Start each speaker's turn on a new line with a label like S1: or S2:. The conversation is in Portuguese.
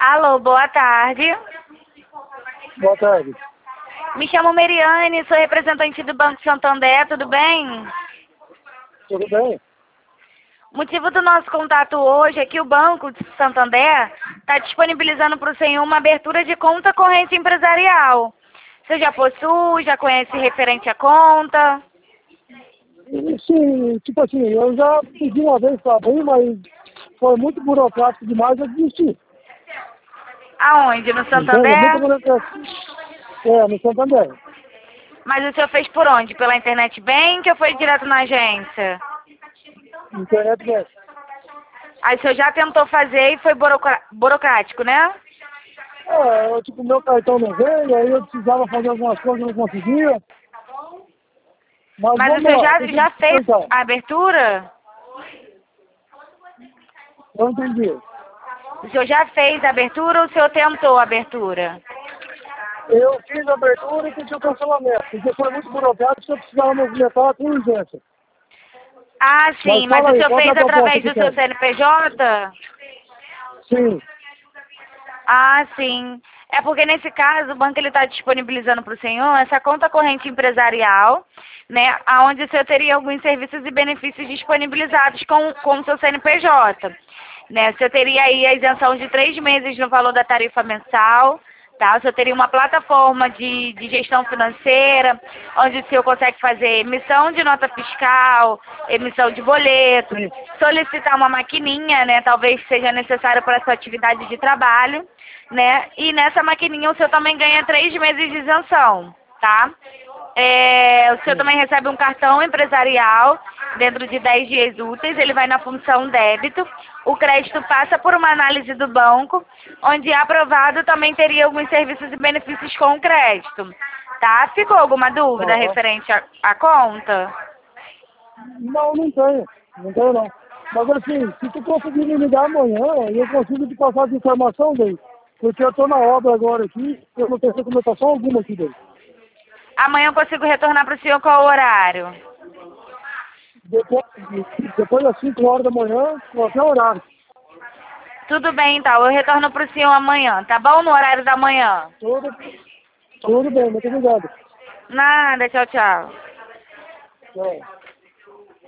S1: Alô, boa tarde.
S2: Boa tarde.
S1: Me chamo Meriane, sou representante do Banco Santander, tudo bem?
S2: Tudo bem?
S1: O motivo do nosso contato hoje é que o Banco de Santander está disponibilizando para o senhor uma abertura de conta corrente empresarial. Você já possui, já conhece referente à conta?
S2: Sim, tipo assim, eu já pedi uma vez para abrir, mas foi muito burocrático demais, eu desisti.
S1: Aonde? No
S2: Entende? Muito
S1: Santander?
S2: burocrático. No Santander.
S1: Mas o senhor fez por onde? Pela Internet Bank ou foi direto na agência?
S2: Internet mesmo.
S1: Aí o senhor já tentou fazer e foi burocrático, né?
S2: Meu cartão não veio, aí eu precisava fazer algumas coisas, não conseguia. Mas
S1: Mas o
S2: vamos
S1: senhor
S2: lá,
S1: já,
S2: deixa eu
S1: já
S2: te
S1: fez
S2: explicar.
S1: a abertura?
S2: Eu entendi.
S1: O senhor já fez a abertura ou o senhor tentou a abertura?
S2: Eu fiz a abertura e pedi o cancelamento, porque foi muito burocrático, eu precisava movimentar com urgência.
S1: Ah,
S2: Mas
S1: sim, mas
S2: fala
S1: o
S2: aí,
S1: senhor
S2: qual que é a
S1: fez
S2: proposta
S1: através
S2: que
S1: do seu
S2: tem?
S1: CNPJ?
S2: Sim,
S1: Ah, sim. É porque nesse caso o banco está disponibilizando para o senhor essa conta corrente empresarial, né, onde o senhor teria alguns serviços e benefícios disponibilizados com o seu CNPJ. Né? O senhor teria aí a isenção de 3 meses no valor da tarifa mensal, tá? O senhor teria uma plataforma de gestão financeira, onde o senhor consegue fazer emissão de nota fiscal, emissão de boleto,
S2: sim.
S1: solicitar uma maquininha, né? Talvez seja necessário para a sua atividade de trabalho, né? E nessa maquininha o senhor também ganha 3 meses de isenção, tá? O senhor também recebe um cartão empresarial dentro de 10 dias úteis, ele vai na função débito. O crédito passa por uma análise do banco, onde aprovado também teria alguns serviços e benefícios com o crédito. Tá? Ficou alguma dúvida
S2: Aham.
S1: referente à conta?
S2: Não, não tenho. Não tenho não. Mas assim, se tu conseguir me ligar amanhã, eu consigo te passar as informações daí. Porque eu estou na obra agora aqui, eu não tenho documentação alguma aqui daí.
S1: Amanhã eu consigo retornar para o senhor qual horário?
S2: Depois, depois das 5 horas da manhã, qualquer horário.
S1: Tudo bem, então. Eu retorno para o senhor amanhã, tá bom? No horário da manhã.
S2: Tudo, tudo bem, muito obrigado.
S1: Nada, tchau, tchau.
S2: Tchau.